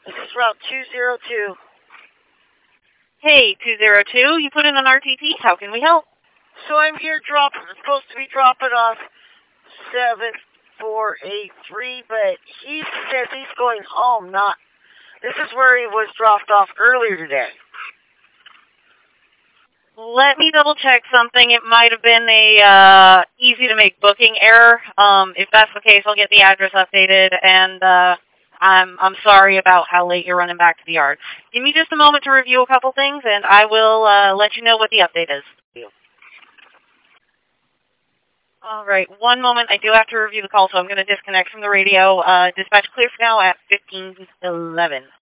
This is Route 202. Hey, 202, you put in an RTP. How can we help? So I'm here supposed to be dropping off 7483, but he says he's going home, not. This is where he was dropped off earlier today. Let me double check something. It might have been a easy to make booking error. If that's the case, I'll get the address updated, and I'm sorry about how late you're running back to the yard. Give me just a moment to review a couple things, and I will let you know what the update is. All right, one moment. I do have to review the call, so I'm going to disconnect from the radio. Dispatch clear for now at 1511.